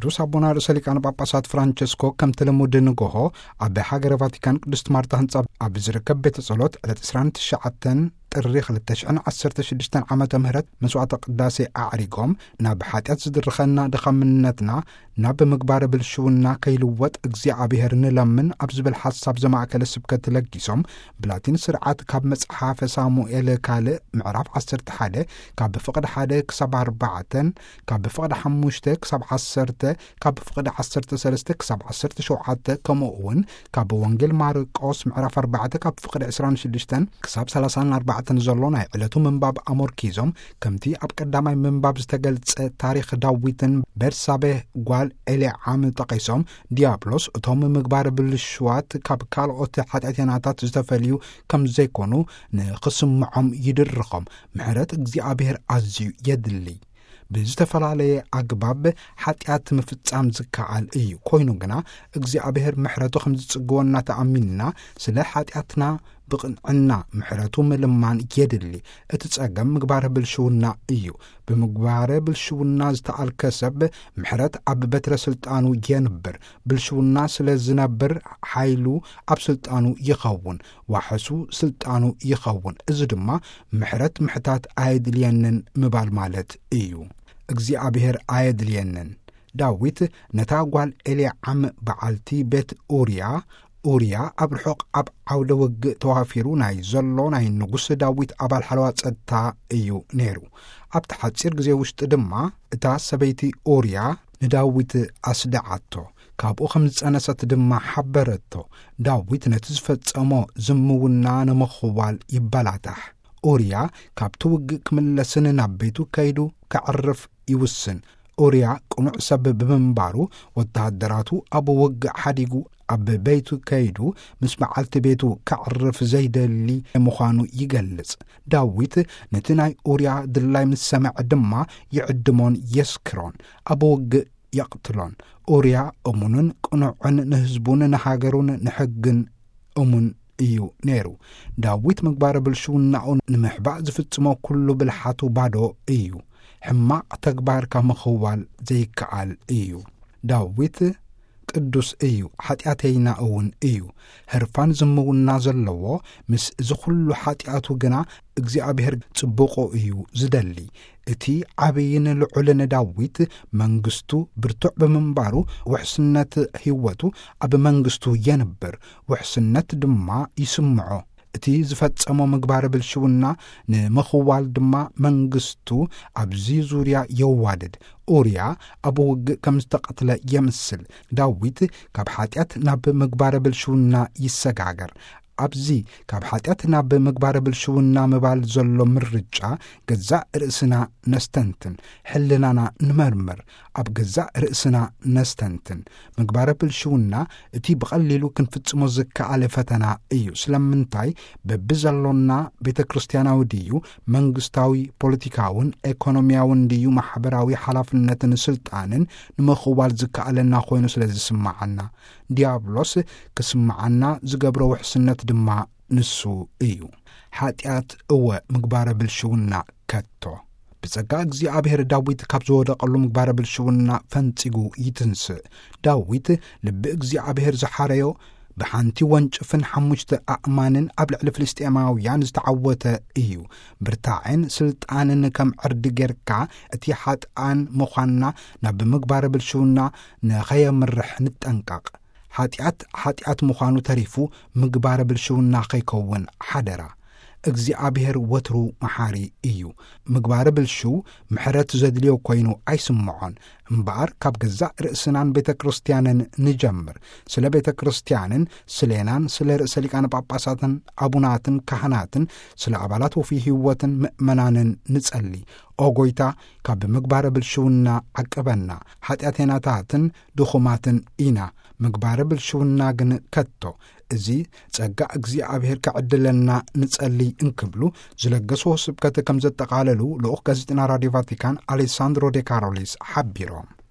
ቅዱስ አቡነ ርእሰ ሊቃነ ጳጳሳት ፍራንቸስኮ ከም ተለሙድ ንጎሆ ኣብ ሃገረ ቫቲካን ቅድስት ማርታ ህንጻ ኣብ ዝርከብ ቤተ ጸሎት ዕለት 29 ጥሪ 2016 ዓመተ ምህረት መስዋዕተ ቅዳሴ አዕሪጎም ናብ ኃጢአት ዝድርኸና ድኻምነትና ናብ ምግባረ ብልሽውና ከይልወጥ እግዚአብሔር ንለምን ኣብ ዝብል ሐሳብ ዘማእከለ ስብከት ለጊሶም ብላቲን ስርዓት ካብ መጽሓፈ ሳሙኤል ካልእ ምዕራፍ 11 ካብ ፍቅዲ 1 ክሳብ 4 ካብ ፍቅዲ 5 ክሳብ 10 ካብ ፍቅዲ 13 ክሳብ 17 ከምኡውን ካብ ወንጌል ማርቆስ ምዕራፍ 4 ካብ ፍቅዲ 26 ክሳብ 34 ዘሎ ናይ ዕለቱ ምንባብ ኣሞርኪዞም ከምቲ ኣብ ቀዳማይ ምንባብ ዝተገልጸ ታሪኽ ዳዊትን ቤርሳቤህ ጓል ኤልዓም ጠቂሶም ዲያብሎስ እቶም ምግባር ብልሽዋት ካብ ካልኦት ኃጢአትያናታት ዝተፈልዩ ከም ዘይኮኑ ንኽስምዖም ይድርኾም ምሕረት እግዚአብሔር ኣዝዩ የድሊ ብዝተፈላለየ ኣግባብ ኃጢአት ምፍጻም ዝከኣል እዩ ኮይኑ ግና እግዚአብሔር ምሕረቱ ከም ዝጽግወና ተኣሚንና ስለ ኃጢአትና ብቕንዕና ምሕረቱ ምልማን የድሊ እቲ ጸገም ምግባረ ብልሽውና እዩ ብምግባረ ብልሽውና ዝተኣልከ ሰብ ምሕረት ኣብ በትረ ስልጣኑ የንብር ብልሽውና ስለ ዝነብር ሓይሉ ኣብ ስልጣኑ ይኸውን ዋሕሱ ስልጣኑ ይኸውን እዚ ድማ ምሕረት ምሕታት ኣየድልየንን ምባል ማለት እዩ እግዚአብሔር ኣየድልየንን ዳዊት ነታ ጓል ኤልዓም በዓልቲ ቤት ኡርያ ኣብ ርሑቕ ኣብ ዓውደ ውግእ ተዋፊሩ ናይ ዘሎ ናይ ንጉስ ዳዊት ኣባል ሓለዋ ጸጥታ እዩ ነይሩ ኣብቲ ሓፂር ግዜ ውሽጢ ድማ እታ ሰበይቲ ኡርያ ንዳዊት ኣስደዓቶ ካብኡ ከም ዝጸነሰት ድማ ሓበረቶ ዳዊት ነቲ ዝፈጸሞ ዝምውና ንምኽዋል ይበላታሕ ኡርያ ካብቲ ውግእ ክምለስን ናብ ቤቱ ከይዱ ከዕርፍ ይውስን ኡርያ ቁኑዕ ሰብ ብምንባሩ ወታደራቱ ኣብ ውግእ ሓዲጉ ኣብ ቤቱ ከይዱ ምስ በዓልቲ ቤቱ ከዕርፍ ዘይደሊ ምዃኑ ይገልጽ ዳዊት ነቲ ናይ ኡርያ ድላይ ምስ ሰምዐ ድማ ይዕድሞን የስክሮን ኣብ ውግእ የቕትሎን ኡርያ እሙንን ቁኑዕን ንህዝቡን ንሃገሩን ንሕግን እሙን እዩ ነይሩ ዳዊት ምግባረ ብልሽውናኡ ንምሕባእ ዝፍጽሞ ኩሉ ብልሓቱ ባዶ እዩ ሕማቕ ተግባርካ ምኽዋል ዘይከኣል እዩ ዳዊት ቅዱስ እዩ ኃጢአተይና እውን እዩ ህርፋን ዝምውና ዘለዎ ምስ ዝኹሉ ኃጢአቱ ግና እግዚአብሔር ጽቡቕ እዩ ዝደሊ እቲ ዓብይን ልዑልን ዳዊት መንግስቱ ብርቱዕ ብምንባሩ ውሕስነት ህይወቱ ኣብ መንግስቱ የንብር ውሕስነት ድማ ይስምዖ እቲ ዝፈጸሞ ምግባረ ብልሽውና ንምኽዋል ድማ መንግስቱ ኣብዚ ዙርያ የዋድድ ኡርያ ኣብ ውግእ ከም ዝተቐትለ የምስል ዳዊት ካብ ኃጢአት ናብ ምግባረ ብልሽውና ይሰጋገር ኣብዚ ካብ ኃጢአት ናብ ምግባረ ብልሽውና ምባል ዘሎ ምርጫ ገዛእ ርእስና ነስተንትን ሕልናና ንመርምር ኣብ ገዛእ ርእስና ነስተንትን ምግባረ ብልሽውና እቲ ብቐሊሉ ክንፍጽሞ ዝከኣለ ፈተና እዩ ስለምንታይ በብዘሎና ቤተ ክርስቲያናዊ ድዩ መንግስታዊ ፖለቲካውን ኢኮኖሚያውን ድዩ ማሕበራዊ ሓላፍነትን ስልጣንን ንምኽዋል ዝከኣለና ኮይኑ ስለ ዝስማዓና ዲያብሎስ ክስማዓና ዝገብሮ ውሕስነት ድማ ንሱ እዩ ኃጢአት እወ ምግባረ ብልሽውና ከቶ ብጸጋ እግዚአብሔር ዳዊት ካብ ዝወደቐሉ ምግባረ ብልሽውና ፈንጺጉ ይትንስእ ዳዊት ልቢ እግዚአብሔር ዝሓረዮ ብሓንቲ ወንጭፍን 5 ኣእማንን ኣብ ልዕሊ ፍልስጤማውያን ዝተዓወተ እዩ ብርታዕን ስልጣንን ከም ዕርዲ ጌርካ እቲ ሓጥኣን ምዃንና ናብ ምግባረ ብልሽውና ንኸየምርሕ ንጠንቀቕ ኃጢአት ምዃኑ ተሪፉ ምግባረ ብልሽውና ኸይከውን ሓደራ እግዚአብሔር ወትሩ መሓሪ እዩ ምግባረ ብልሽው ምሕረት ዘድልዮ ኮይኑ ኣይስምዖን እምበኣር ካብ ገዛእ ርእስናን ቤተ ክርስቲያንን ንጀምር ስለ ቤተ ክርስቲያንን ስሌናን ስለ ርእሰ ሊቃነ ጳጳሳትን ኣቡናትን ካህናትን ስለ ኣባላት ወፍይ ህይወትን ምእመናንን ንጸሊ ኦ ጐይታ ካብ ምግባረ ብልሽውና ዓቅበና ኃጢአተናታትን ድኹማትን ኢና ምግባረ ብልሽውና ግን ከቶ እዚ ጸጋ እግዚአብሔር ከዕድለና ንጸሊ እንክብሉ ዝለገስዎ ስብከት ከም ዘጠቓለሉ ልኡኽ ጋዜጠና ራድዮ ቫቲካን አሌሳንድሮ ዴ ካሮሊስ ሓቢሮም